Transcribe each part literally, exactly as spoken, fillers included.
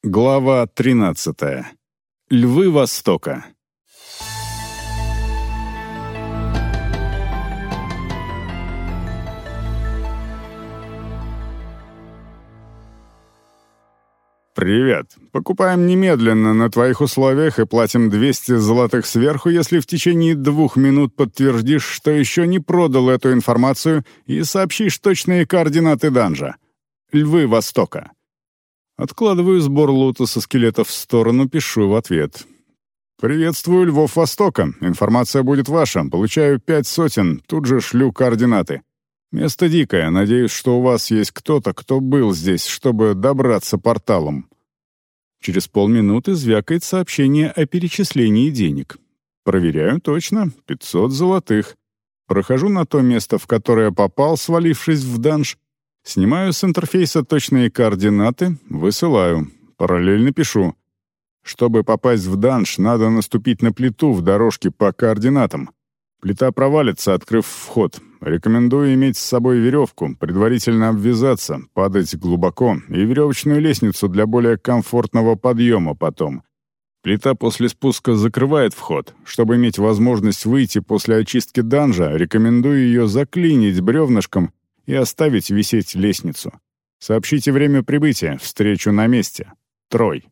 Глава тринадцатая. Львы Востока. «Привет. Покупаем немедленно на твоих условиях и платим двести золотых сверху, если в течение двух минут подтвердишь, что еще не продал эту информацию и сообщишь точные координаты данжа. Львы Востока». Откладываю сбор лута со скелетов в сторону, пишу в ответ. «Приветствую, Львов Востока. Информация будет ваша. Получаю пять сотен. Тут же шлю координаты. Место дикое. Надеюсь, что у вас есть кто-то, кто был здесь, чтобы добраться порталом». Через полминуты звякает сообщение о перечислении денег. Проверяю точно. пятьсот золотых. Прохожу на то место, в которое попал, свалившись в данж. Снимаю с интерфейса точные координаты, высылаю. Параллельно пишу. Чтобы попасть в данж, надо наступить на плиту в дорожке по координатам. Плита провалится, открыв вход. Рекомендую иметь с собой веревку, предварительно обвязаться, падать глубоко и веревочную лестницу для более комфортного подъема потом. Плита после спуска закрывает вход. Чтобы иметь возможность выйти после очистки данжа, рекомендую ее заклинить бревнышком и оставить висеть лестницу. Сообщите время прибытия, встречу на месте. Трой.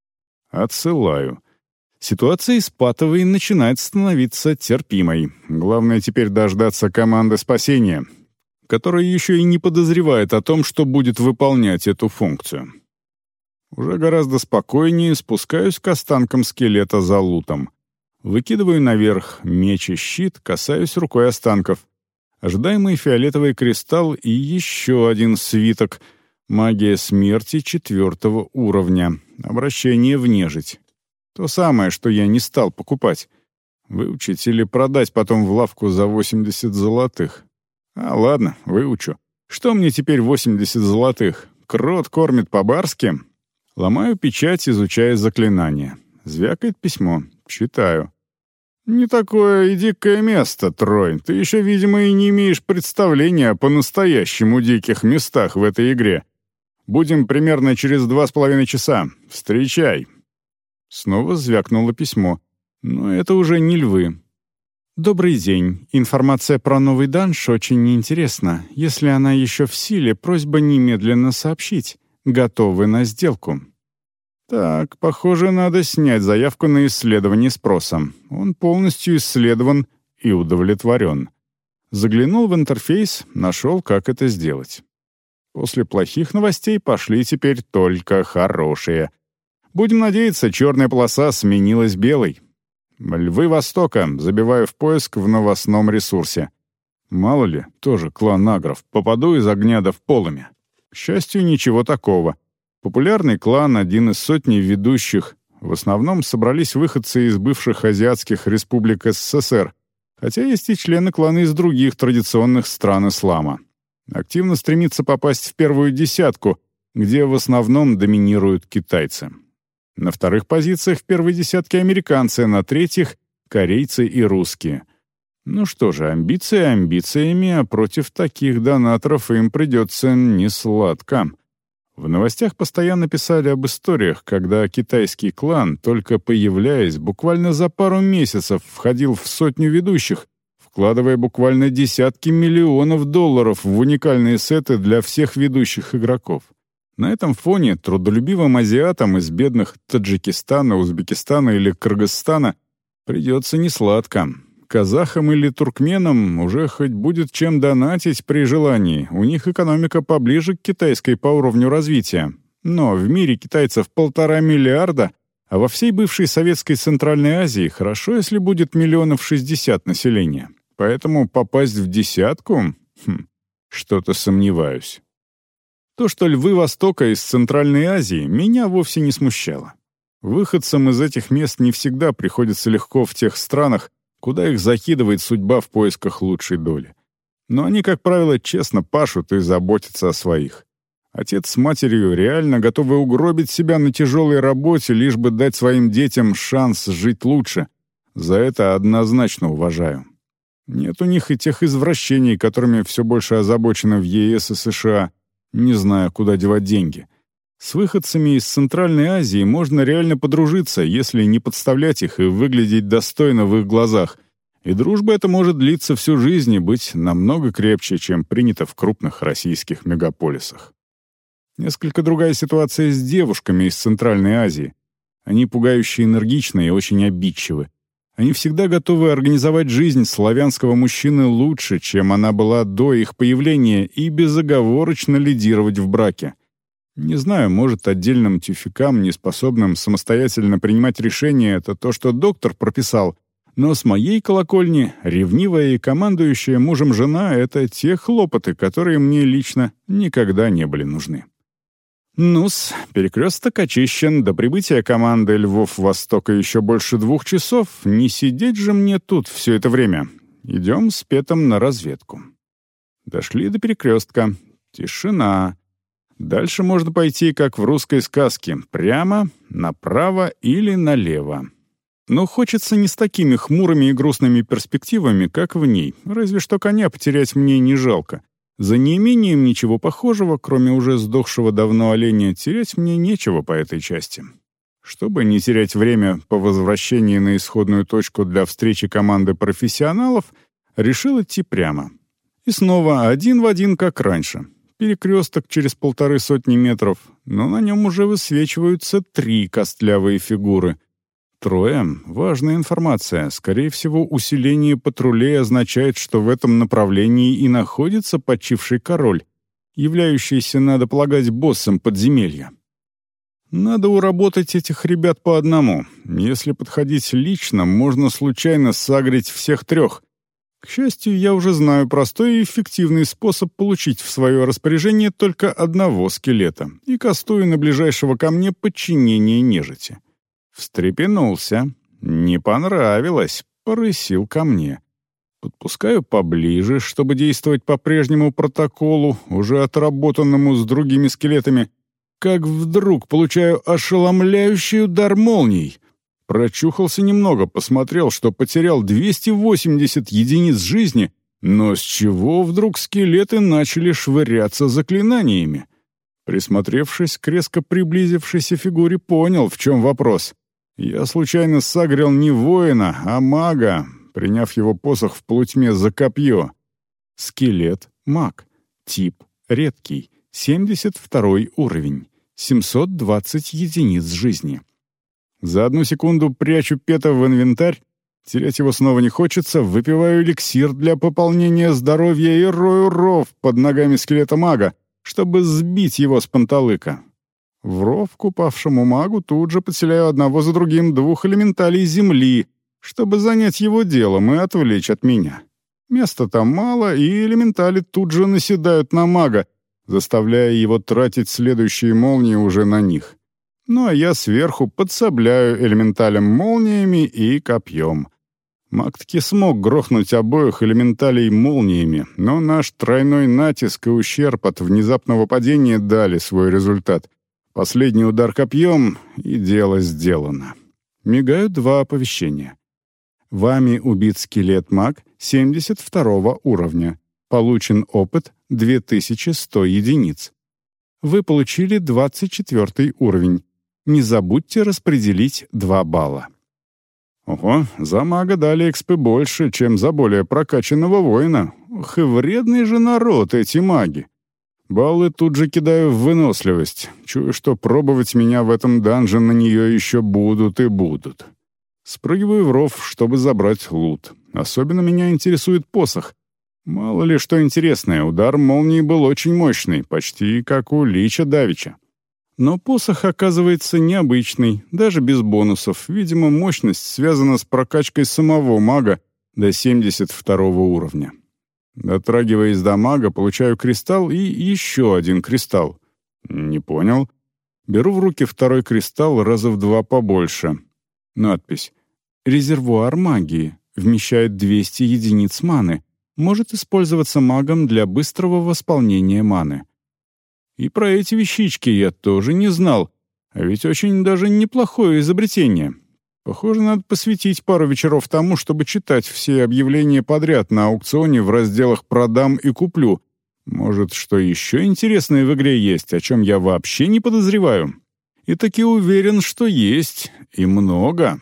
Отсылаю. Ситуация из патовой начинает становиться терпимой. Главное теперь дождаться команды спасения, которая еще и не подозревает о том, что будет выполнять эту функцию. Уже гораздо спокойнее спускаюсь к останкам скелета за лутом. Выкидываю наверх меч и щит, касаюсь рукой останков. Ожидаемый фиолетовый кристалл и еще один свиток. Магия смерти четвертого уровня. Обращение в нежить. То самое, что я не стал покупать. Выучить или продать потом в лавку за восемьдесят золотых. А ладно, выучу. Что мне теперь восемьдесят золотых? Крот кормит по-барски? Ломаю печать, изучая заклинание. Звякает письмо. Читаю. «Не такое и дикое место, Трой. Ты еще, видимо, и не имеешь представления о по-настоящему диких местах в этой игре. Будем примерно через два с половиной часа. Встречай». Снова звякнуло письмо. Но это уже не львы. «Добрый день. Информация про новый данж очень интересна. Если она еще в силе, просьба немедленно сообщить. Готовы на сделку». Так, похоже, надо снять заявку на исследование спроса. Он полностью исследован и удовлетворен. Заглянул в интерфейс, нашел, как это сделать. После плохих новостей пошли теперь только хорошие. Будем надеяться, черная полоса сменилась белой. Львы Востока, забиваю в поиск в новостном ресурсе. Мало ли, тоже клан агров, попаду из огня да в полымя. К счастью, ничего такого. Популярный клан, один из сотни ведущих. В основном собрались выходцы из бывших азиатских республик СССР, хотя есть и члены клана из других традиционных стран ислама. Активно стремится попасть в первую десятку, где в основном доминируют китайцы. На вторых позициях в первой десятке американцы, на третьих — корейцы и русские. Ну что же, амбиции амбициями, а против таких донаторов им придется несладко. В новостях постоянно писали об историях, когда китайский клан, только появляясь, буквально за пару месяцев входил в сотню ведущих, вкладывая буквально десятки миллионов долларов в уникальные сеты для всех ведущих игроков. На этом фоне трудолюбивым азиатам из бедных Таджикистана, Узбекистана или Кыргызстана придется несладко. Казахам или туркменам уже хоть будет чем донатить при желании. У них экономика поближе к китайской по уровню развития. Но в мире китайцев полтора миллиарда, а во всей бывшей советской Центральной Азии хорошо, если будет миллионов шестьдесят населения. Поэтому попасть в десятку? Хм, что-то сомневаюсь. То, что львы Востока из Центральной Азии, меня вовсе не смущало. Выходцам из этих мест не всегда приходится легко в тех странах, куда их закидывает судьба в поисках лучшей доли. Но они, как правило, честно пашут и заботятся о своих. Отец с матерью реально готовы угробить себя на тяжелой работе, лишь бы дать своим детям шанс жить лучше. За это однозначно уважаю. Нет у них и тех извращений, которыми все больше озабочено в ЕС и США, не зная, куда девать деньги. С выходцами из Центральной Азии можно реально подружиться, если не подставлять их и выглядеть достойно в их глазах. И дружба эта может длиться всю жизнь и быть намного крепче, чем принято в крупных российских мегаполисах. Несколько другая ситуация с девушками из Центральной Азии. Они пугающе энергичны и очень обидчивы. Они всегда готовы организовать жизнь славянского мужчины лучше, чем она была до их появления, и безоговорочно лидировать в браке. Не знаю, может, отдельным тюфякам, неспособным самостоятельно принимать решения, это то, что доктор прописал, но с моей колокольни ревнивая и командующая мужем жена — это те хлопоты, которые мне лично никогда не были нужны. Ну-с, перекресток очищен, до прибытия команды Львов-Востока еще больше двух часов, не сидеть же мне тут все это время. Идем с Петом на разведку. Дошли до перекрестка. Тишина. Дальше можно пойти, как в русской сказке, прямо, направо или налево. Но хочется не с такими хмурыми и грустными перспективами, как в ней, разве что коня потерять мне не жалко. За неимением ничего похожего, кроме уже сдохшего давно оленя, терять мне нечего по этой части. Чтобы не терять время по возвращении на исходную точку для встречи команды профессионалов, решил идти прямо. И снова один в один, как раньше. Перекресток через полторы сотни метров, но на нем уже высвечиваются три костлявые фигуры. Трое — важная информация. Скорее всего, усиление патрулей означает, что в этом направлении и находится почивший король, являющийся, надо полагать, боссом подземелья. Надо уработать этих ребят по одному. Если подходить лично, можно случайно сагрить всех трех. К счастью, я уже знаю простой и эффективный способ получить в свое распоряжение только одного скелета и кастую на ближайшего ко мне подчинение нежити. Встрепенулся. Не понравилось. Порысил ко мне. Подпускаю поближе, чтобы действовать по прежнему протоколу, уже отработанному с другими скелетами. Как вдруг получаю ошеломляющий удар молнией. Прочухался немного, посмотрел, что потерял двести восемьдесят единиц жизни, но с чего вдруг скелеты начали швыряться заклинаниями? Присмотревшись к резко приблизившейся фигуре, понял, в чем вопрос. Я случайно сагрил не воина, а мага, приняв его посох в полутьме за копье. Скелет — маг. Тип — редкий. семьдесят второй уровень. семьсот двадцать единиц жизни. За одну секунду прячу Пета в инвентарь, терять его снова не хочется, выпиваю эликсир для пополнения здоровья и рою ров под ногами скелета мага, чтобы сбить его с панталыка. В ров к упавшему магу тут же подселяю одного за другим двух элементалей земли, чтобы занять его делом и отвлечь от меня. Места там мало, и элементали тут же наседают на мага, заставляя его тратить следующие молнии уже на них. Ну а я сверху подсобляю элементалям молниями и копьем. Маг таки смог грохнуть обоих элементалей молниями, но наш тройной натиск и ущерб от внезапного падения дали свой результат. Последний удар копьем, и дело сделано. Мигают два оповещения. Вами убит скелет-маг семьдесят второго уровня. Получен опыт две тысячи сто единиц. Вы получили двадцать четвёртый уровень. Не забудьте распределить два балла. Ого, за мага дали экспы больше, чем за более прокачанного воина. Ох, и вредный же народ эти маги. Баллы тут же кидаю в выносливость. Чую, что пробовать меня в этом данже на нее еще будут и будут. Спрыгиваю в ров, чтобы забрать лут. Особенно меня интересует посох. Мало ли что интересное, удар молнии был очень мощный, почти как у Лича Давича. Но посох оказывается необычный, даже без бонусов. Видимо, мощность связана с прокачкой самого мага до семьдесят второго уровня. Дотрагиваясь до мага, получаю кристалл и еще один кристалл. Не понял. Беру в руки второй кристалл раза в два побольше. Надпись. Резервуар магии. Вмещает двести единиц маны. Может использоваться магом для быстрого восполнения маны. И про эти вещички я тоже не знал. А ведь очень даже неплохое изобретение. Похоже, надо посвятить пару вечеров тому, чтобы читать все объявления подряд на аукционе в разделах «Продам» и «Куплю». Может, что еще интересное в игре есть, о чем я вообще не подозреваю? И таки уверен, что есть, и много.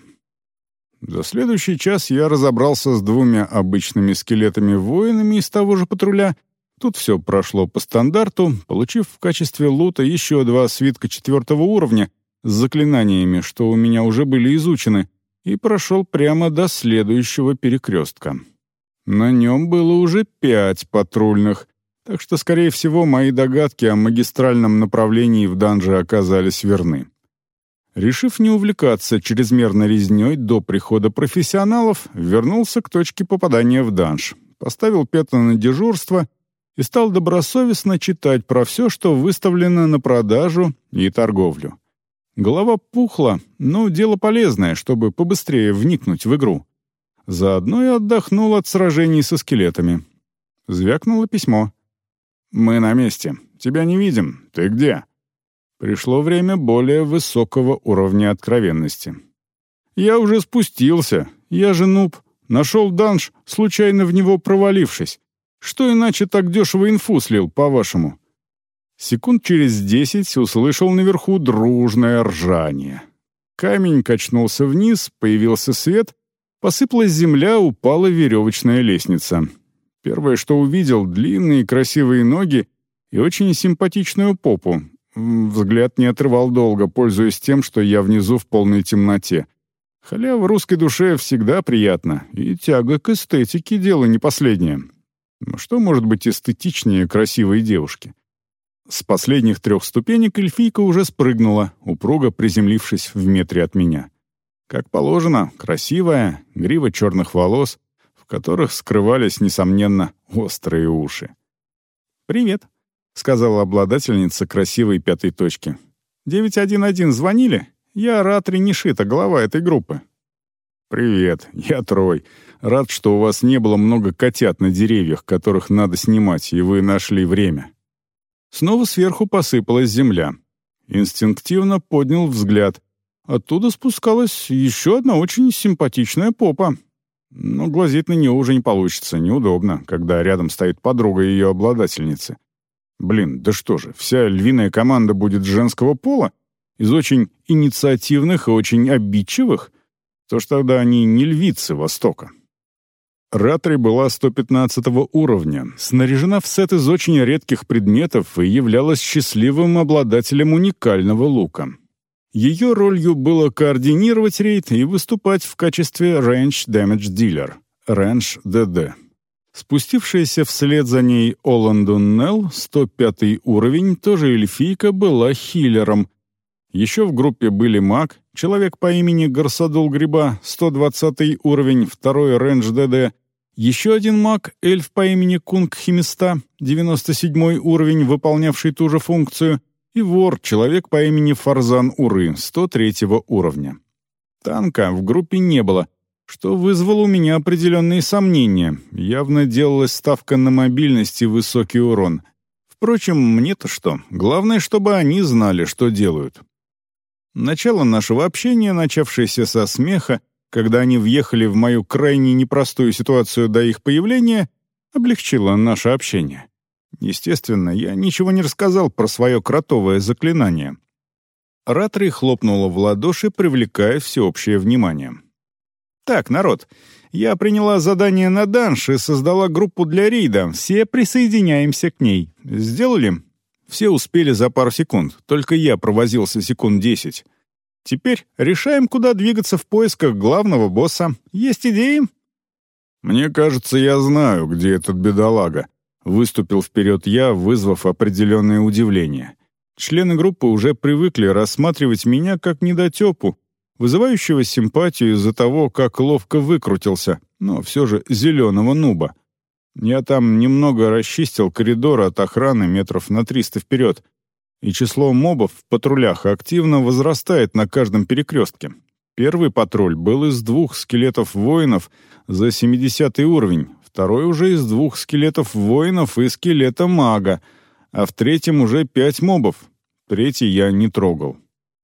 За следующий час я разобрался с двумя обычными скелетами-воинами из того же патруля. Тут все прошло по стандарту, получив в качестве лута еще два свитка четвертого уровня с заклинаниями, что у меня уже были изучены, и прошел прямо до следующего перекрестка. На нем было уже пять патрульных, так что, скорее всего, мои догадки о магистральном направлении в данже оказались верны. Решив не увлекаться чрезмерной резнёй до прихода профессионалов, вернулся к точке попадания в данж, поставил Пета на дежурство и стал добросовестно читать про все, что выставлено на продажу и торговлю. Голова пухла, но дело полезное, чтобы побыстрее вникнуть в игру. Заодно и отдохнул от сражений со скелетами. Звякнуло письмо. «Мы на месте. Тебя не видим. Ты где?» Пришло время более высокого уровня откровенности. «Я уже спустился. Я же нуб. Нашел данж, случайно в него провалившись. Что иначе так дешево инфу слил, по-вашему?» Секунд через десять услышал наверху дружное ржание. Камень качнулся вниз, появился свет, посыпалась земля, упала веревочная лестница. Первое, что увидел, длинные красивые ноги и очень симпатичную попу. Взгляд не отрывал долго, пользуясь тем, что я внизу в полной темноте. Халява в русской душе всегда приятно, и тяга к эстетике — дело не последнее. Но что может быть эстетичнее красивой девушки? С последних трех ступенек эльфийка уже спрыгнула, упруго приземлившись в метре от меня. Как положено, красивая, грива черных волос, в которых скрывались, несомненно, острые уши. «Привет», — сказала обладательница красивой пятой точки. девять один один звонили? Я Ратри Нишита, глава этой группы». «Привет, я Трой. Рад, что у вас не было много котят на деревьях, которых надо снимать, и вы нашли время». Снова сверху посыпалась земля. Инстинктивно поднял взгляд. Оттуда спускалась еще одна очень симпатичная попа. Но глазеть на нее уже не получится, неудобно, когда рядом стоит подруга ее обладательницы. Блин, да что же, вся львиная команда будет женского пола? Из очень инициативных и очень обидчивых? То ж тогда они не львицы Востока. Ратри была сто пятнадцатого уровня, снаряжена в сет из очень редких предметов и являлась счастливым обладателем уникального лука. Ее ролью было координировать рейд и выступать в качестве Range Damage Dealer, Range ди ди. Спустившаяся вслед за ней Оландун Нелл, сто пятый уровень, тоже эльфийка, была хиллером. Еще в группе были маг, человек по имени Гарсадул Гриба, сто двадцатый уровень, второй Range ди ди, еще один маг, эльф по имени Кунг Химиста, девяносто седьмой уровень, выполнявший ту же функцию, и вор, человек по имени Фарзан Уры, сто третьего уровня. Танка в группе не было, что вызвало у меня определенные сомнения. Явно делалась ставка на мобильность и высокий урон. Впрочем, мне-то что? Главное, чтобы они знали, что делают. Начало нашего общения, начавшееся со смеха, когда они въехали в мою крайне непростую ситуацию до их появления, облегчило наше общение. Естественно, я ничего не рассказал про свое кротовое заклинание. Ратри хлопнула в ладоши, привлекая всеобщее внимание. «Так, народ, я приняла задание на данж и создала группу для рейда. Все присоединяемся к ней. Сделали?» Все успели за пару секунд, только я провозился секунд десять. Теперь решаем, куда двигаться в поисках главного босса. Есть идеи? «Мне кажется, я знаю, где этот бедолага», — выступил вперед я, вызвав определенное удивление. Члены группы уже привыкли рассматривать меня как недотепу, вызывающего симпатию из-за того, как ловко выкрутился, но все же зеленого нуба. Я там немного расчистил коридор от охраны метров на триста вперед, и число мобов в патрулях активно возрастает на каждом перекрестке. Первый патруль был из двух скелетов воинов за семидесятый уровень, второй уже из двух скелетов воинов и скелета мага, а в третьем уже пять мобов. Третий я не трогал.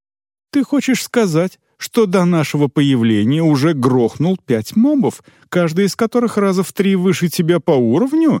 «Ты хочешь сказать, что до нашего появления уже грохнул пять мобов, каждый из которых раза в три выше тебя по уровню?»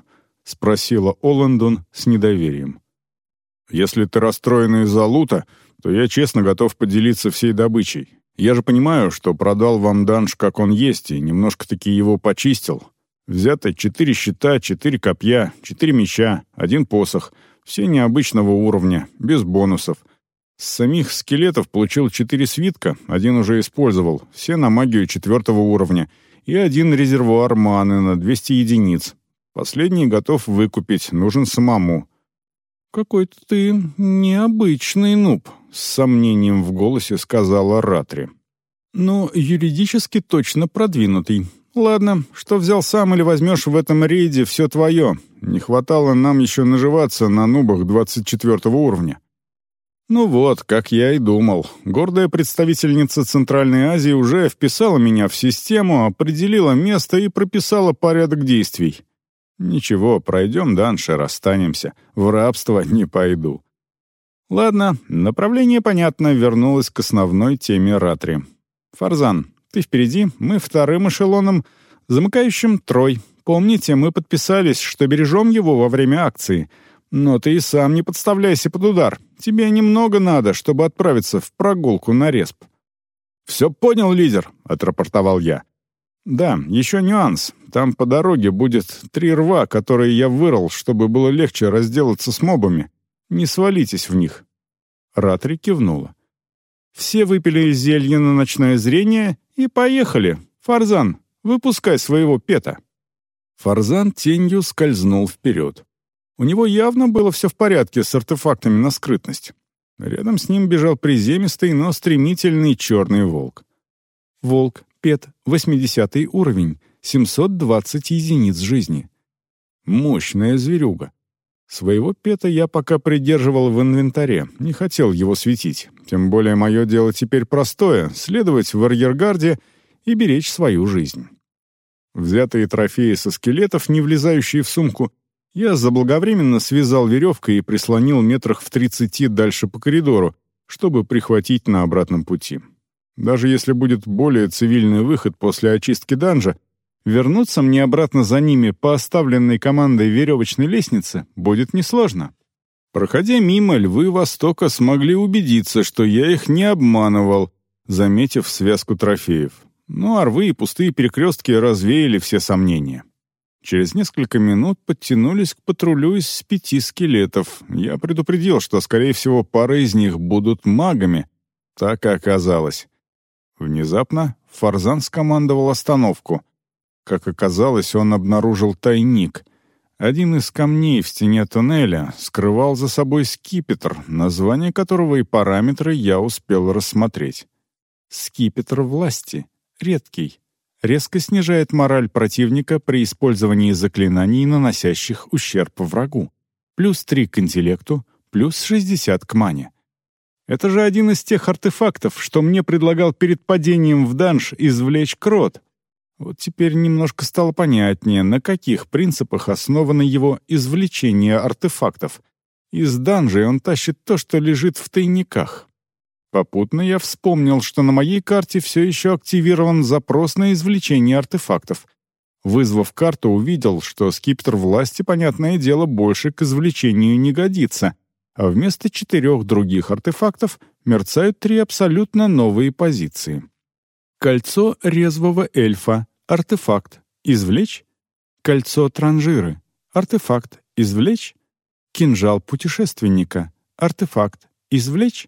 — спросила Оландон с недоверием. «Если ты расстроен из-за лута, то я честно готов поделиться всей добычей. Я же понимаю, что продал вам данж, как он есть, и немножко-таки его почистил. Взято четыре щита, четыре копья, четыре меча, один посох. Все необычного уровня, без бонусов. С самих скелетов получил четыре свитка, один уже использовал, все на магию четвертого уровня, и один резервуар маны на двести единиц. Последний готов выкупить, нужен самому». «Какой-то ты необычный нуб», — с сомнением в голосе сказала Ратри. «Но юридически точно продвинутый. Ладно, что взял сам или возьмешь в этом рейде, все твое. Не хватало нам еще наживаться на нубах двадцать четвертого уровня». Ну вот, как я и думал, гордая представительница Центральной Азии уже вписала меня в систему, определила место и прописала порядок действий. Ничего, пройдем дальше, расстанемся. В рабство не пойду. Ладно, направление понятно, вернулась к основной теме Ратри. Фарзан, ты впереди, мы вторым эшелоном, замыкающим Трой. Помните, мы подписались, что бережем его во время акции. Но ты и сам не подставляйся под удар. Тебе немного надо, чтобы отправиться в прогулку на респ. «Все понял, лидер», — отрапортовал я. «Да, еще нюанс. Там по дороге будет три рва, которые я вырыл, чтобы было легче разделаться с мобами. Не свалитесь в них». Ратри кивнула. «Все выпили зелье на ночное зрение и поехали. Фарзан, выпускай своего пета». Фарзан тенью скользнул вперед. У него явно было все в порядке с артефактами на скрытность. Рядом с ним бежал приземистый, но стремительный черный волк. Волк, пет, восьмидесятый уровень, семьсот двадцать единиц жизни. Мощная зверюга. Своего пета я пока придерживал в инвентаре, не хотел его светить. Тем более мое дело теперь простое — следовать в арьергарде и беречь свою жизнь. Взятые трофеи со скелетов, не влезающие в сумку, я заблаговременно связал веревкой и прислонил метрах в тридцати дальше по коридору, чтобы прихватить на обратном пути. Даже если будет более цивильный выход после очистки данжа, вернуться мне обратно за ними по оставленной командой веревочной лестнице будет несложно. Проходя мимо, львы Востока смогли убедиться, что я их не обманывал, заметив связку трофеев. Но рвы и пустые перекрестки развеяли все сомнения. Через несколько минут подтянулись к патрулю из пяти скелетов. Я предупредил, что, скорее всего, пара из них будут магами. Так и оказалось. Внезапно Фарзан скомандовал остановку. Как оказалось, он обнаружил тайник. Один из камней в стене туннеля скрывал за собой скипетр, название которого и параметры я успел рассмотреть. Скипетр власти. Редкий. Резко снижает мораль противника при использовании заклинаний, наносящих ущерб врагу. Плюс три к интеллекту, плюс шестьдесят к мане. Это же один из тех артефактов, что мне предлагал перед падением в данж извлечь Крот. Вот теперь немножко стало понятнее, на каких принципах основано его извлечение артефактов. Из данжей он тащит то, что лежит в тайниках. Попутно я вспомнил, что на моей карте все еще активирован запрос на извлечение артефактов. Вызвав карту, увидел, что скипетр власти, понятное дело, больше к извлечению не годится, а вместо четырех других артефактов мерцают три абсолютно новые позиции. Кольцо резвого эльфа, артефакт, извлечь. Кольцо транжиры, артефакт, извлечь. Кинжал путешественника, артефакт, извлечь.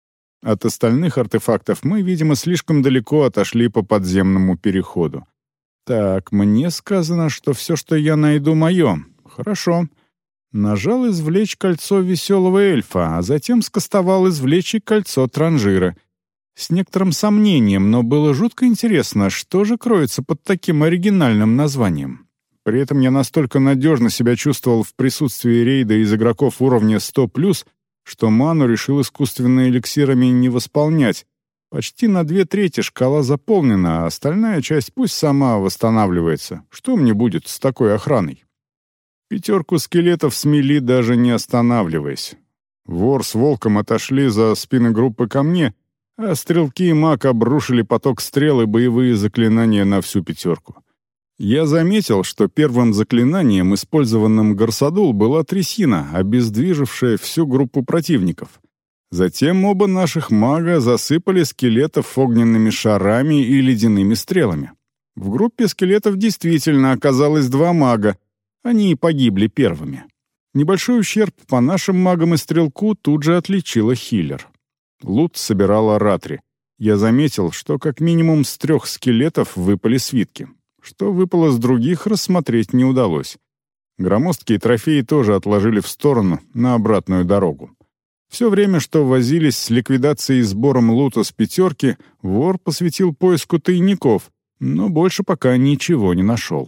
От остальных артефактов мы, видимо, слишком далеко отошли по подземному переходу. Так, мне сказано, что все, что я найду, мое. Хорошо. Нажал извлечь кольцо веселого эльфа, а затем скостовал извлечь и кольцо транжира. С некоторым сомнением, но было жутко интересно, что же кроется под таким оригинальным названием. При этом я настолько надежно себя чувствовал в присутствии рейда из игроков уровня сто плюс, что ману решил искусственно эликсирами не восполнять. Почти на две трети шкала заполнена, а остальная часть пусть сама восстанавливается. Что мне будет с такой охраной? Пятерку скелетов смели, даже не останавливаясь. Вор с волком отошли за спины группы ко мне, а стрелки и маг обрушили поток стрел и боевые заклинания на всю пятерку. Я заметил, что первым заклинанием, использованным Гарсадул, была трясина, обездвижившая всю группу противников. Затем оба наших мага засыпали скелетов огненными шарами и ледяными стрелами. В группе скелетов действительно оказалось два мага, они и погибли первыми. Небольшой ущерб по нашим магам и стрелку тут же отличила хиллер. Лут собирала Ратри. Я заметил, что как минимум с трех скелетов выпали свитки. Что выпало с других, рассмотреть не удалось. Громоздкие трофеи тоже отложили в сторону, на обратную дорогу. Все время, что возились с ликвидацией и сбором лута с пятерки, вор посвятил поиску тайников, но больше пока ничего не нашел.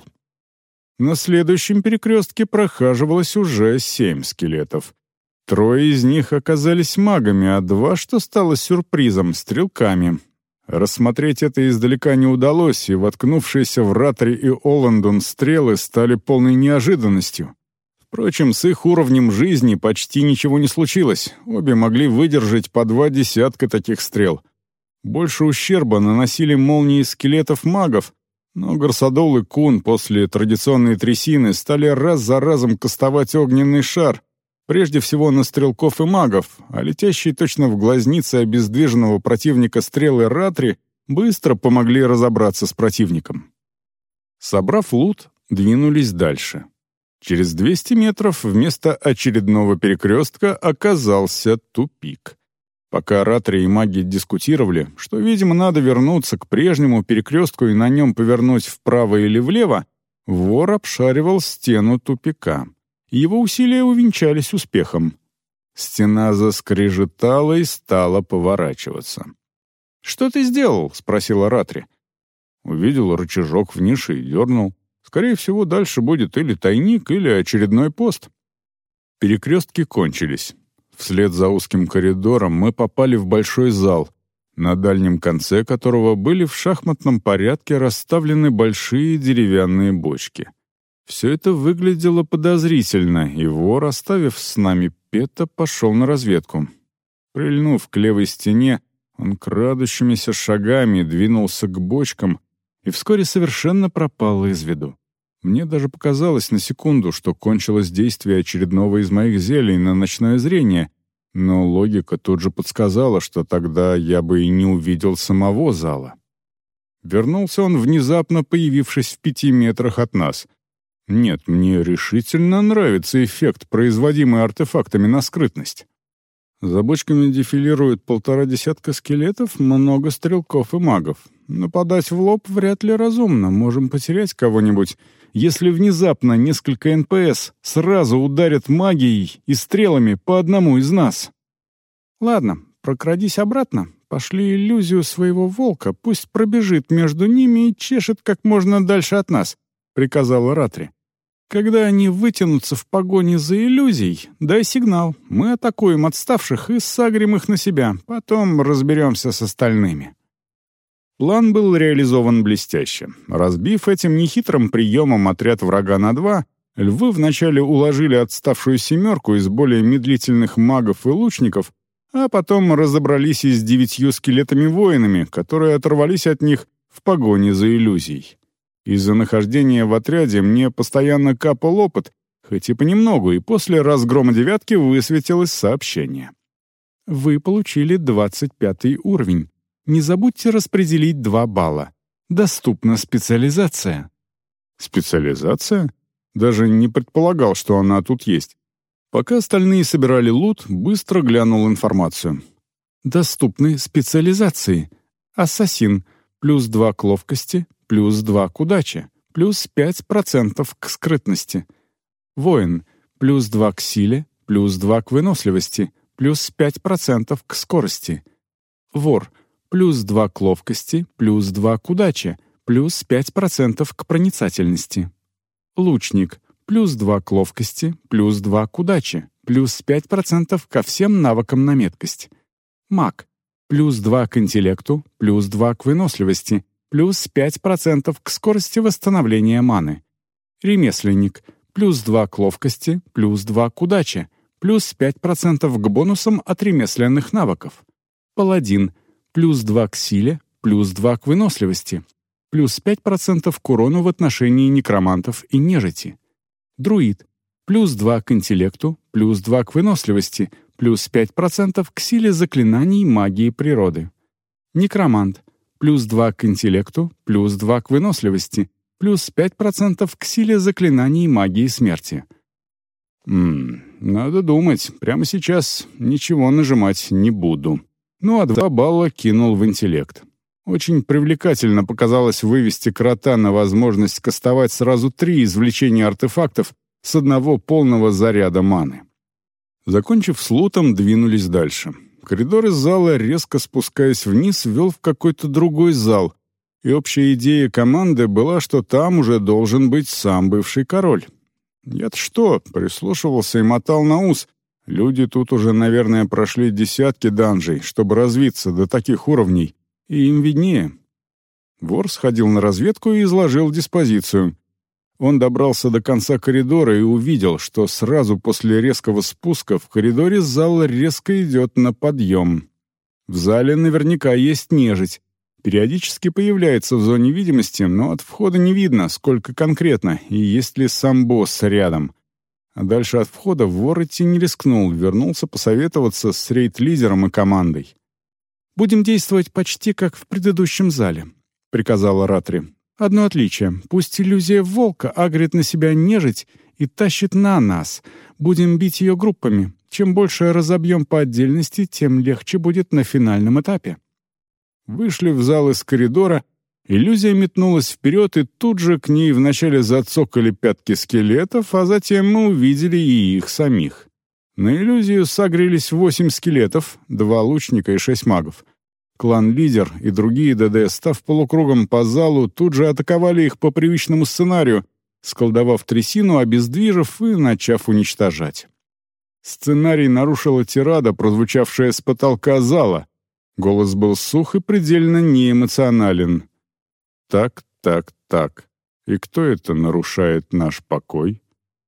На следующем перекрестке прохаживалось уже семь скелетов. Трое из них оказались магами, а два, что стало сюрпризом, стрелками. Рассмотреть это издалека не удалось, и воткнувшиеся в Ратри и Оландон стрелы стали полной неожиданностью. Впрочем, с их уровнем жизни почти ничего не случилось, обе могли выдержать по два десятка таких стрел. Больше ущерба наносили молнии скелетов магов, но Гарсадол и Кун после традиционной трясины стали раз за разом кастовать огненный шар, прежде всего на стрелков и магов, а летящие точно в глазницы обездвиженного противника стрелы Ратри быстро помогли разобраться с противником. Собрав лут, двинулись дальше. Через двести метров вместо очередного перекрестка оказался тупик. Пока Ратри и маги дискутировали, что, видимо, надо вернуться к прежнему перекрестку и на нем повернуть вправо или влево, вор обшаривал стену тупика. Его усилия увенчались успехом. Стена заскрежетала и стала поворачиваться. «Что ты сделал?» — спросила Ратри. Увидел рычажок в нише и дернул. Скорее всего, дальше будет или тайник, или очередной пост. Перекрестки кончились. Вслед за узким коридором мы попали в большой зал, на дальнем конце которого были в шахматном порядке расставлены большие деревянные бочки. Все это выглядело подозрительно, и вор, оставив с нами Пета, пошел на разведку. Прильнув к левой стене, он крадущимися шагами двинулся к бочкам и вскоре совершенно пропал из виду. Мне даже показалось на секунду, что кончилось действие очередного из моих зелий на ночное зрение, но логика тут же подсказала, что тогда я бы и не увидел самого зала. Вернулся он, внезапно появившись в пяти метрах от нас. Нет, мне решительно нравится эффект, производимый артефактами на скрытность. За бочками дефилируют полтора десятка скелетов, много стрелков и магов. Нападать в лоб вряд ли разумно, можем потерять кого-нибудь, если внезапно несколько эн пэ эс сразу ударят магией и стрелами по одному из нас. Ладно, прокрадись обратно, пошли иллюзию своего волка, пусть пробежит между ними и чешет как можно дальше от нас, — приказала Ратри. Когда они вытянутся в погоне за иллюзией, дай сигнал, мы атакуем отставших и сагрим их на себя, потом разберемся с остальными. План был реализован блестяще. Разбив этим нехитрым приемом отряд врага на два, львы вначале уложили отставшую семерку из более медлительных магов и лучников, а потом разобрались и с девятью скелетами-воинами, которые оторвались от них в погоне за иллюзией. Из-за нахождения в отряде мне постоянно капал опыт, хоть и понемногу, и после разгрома девятки высветилось сообщение. Вы получили двадцать пятый уровень. Не забудьте распределить два балла. Доступна специализация. Специализация? Даже не предполагал, что она тут есть. Пока остальные собирали лут, быстро глянул информацию. Доступны специализации. Ассасин. Плюс два к ловкости, плюс два к удаче, плюс пять процентов к скрытности. Воин. Плюс два к силе, плюс два к выносливости, плюс пять процентов к скорости. Вор. Плюс два к ловкости, плюс два к удаче, плюс пять процентов к проницательности. Лучник. Плюс два к ловкости, плюс два к удаче, плюс пять процентов ко всем навыкам на меткость. Маг. Плюс два к интеллекту, плюс два к выносливости, плюс пять процентов к скорости восстановления маны. Ремесленник. Плюс два к ловкости, плюс два к удаче, плюс пять процентов к бонусам от ремесленных навыков. Паладин. Плюс два к силе, плюс два к выносливости, плюс пять процентов к урону в отношении некромантов и нежити. Друид — плюс два к интеллекту, плюс два к выносливости, плюс пять процентов к силе заклинаний магии природы. Некромант — плюс два к интеллекту, плюс два к выносливости, плюс пять процентов к силе заклинаний магии смерти. Ммм, надо думать, прямо сейчас ничего нажимать не буду. Ну а два балла кинул в интеллект. Очень привлекательно показалось вывести крота на возможность кастовать сразу три извлечения артефактов с одного полного заряда маны. Закончив с лутом, двинулись дальше. Коридор из зала, резко спускаясь вниз, вел в какой-то другой зал, и общая идея команды была, что там уже должен быть сам бывший король. Я-то что, прислушивался и мотал на ус. Люди тут уже, наверное, прошли десятки данжей, чтобы развиться до таких уровней, и им виднее. Вор сходил на разведку и изложил диспозицию. Он добрался до конца коридора и увидел, что сразу после резкого спуска в коридоре зал резко идет на подъем. В зале наверняка есть нежить. Периодически появляется в зоне видимости, но от входа не видно, сколько конкретно, и есть ли сам босс рядом. А дальше от входа вор идти не рискнул, вернулся посоветоваться с рейд-лидером и командой. «Будем действовать почти как в предыдущем зале», — приказала Ратри. «Одно отличие. Пусть иллюзия волка агрит на себя нежить и тащит на нас. Будем бить ее группами. Чем больше разобьем по отдельности, тем легче будет на финальном этапе». Вышли в зал из коридора, иллюзия метнулась вперед, и тут же к ней вначале зацокали пятки скелетов, а затем мы увидели и их самих. На иллюзию согрелись восемь скелетов, два лучника и шесть магов. Клан-лидер и другие ДД, став полукругом по залу, тут же атаковали их по привычному сценарию, сколдовав трясину, обездвижив и начав уничтожать. Сценарий нарушила тирада, прозвучавшая с потолка зала. Голос был сух и предельно неэмоционален. «Так, так, так. И кто это нарушает наш покой?»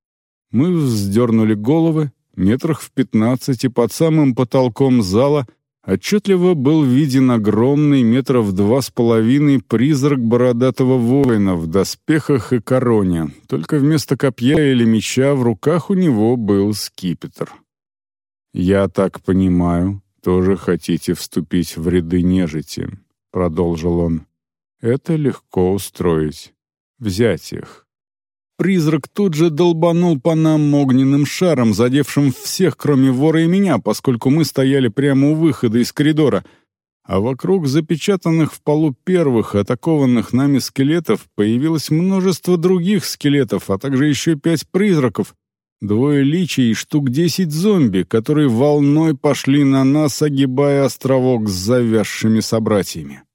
Мы вздернули головы. Метрах в пятнадцати под самым потолком зала отчетливо был виден огромный, метров два с половиной, призрак бородатого воина в доспехах и короне, только вместо копья или меча в руках у него был скипетр. «Я так понимаю, тоже хотите вступить в ряды нежити», — продолжил он. «Это легко устроить. Взять их». Призрак тут же долбанул по нам огненным шаром, задевшим всех, кроме вора и меня, поскольку мы стояли прямо у выхода из коридора, а вокруг запечатанных в полу первых атакованных нами скелетов появилось множество других скелетов, а также еще пять призраков, двое личий и штук десять зомби, которые волной пошли на нас, огибая островок с завязшими собратьями.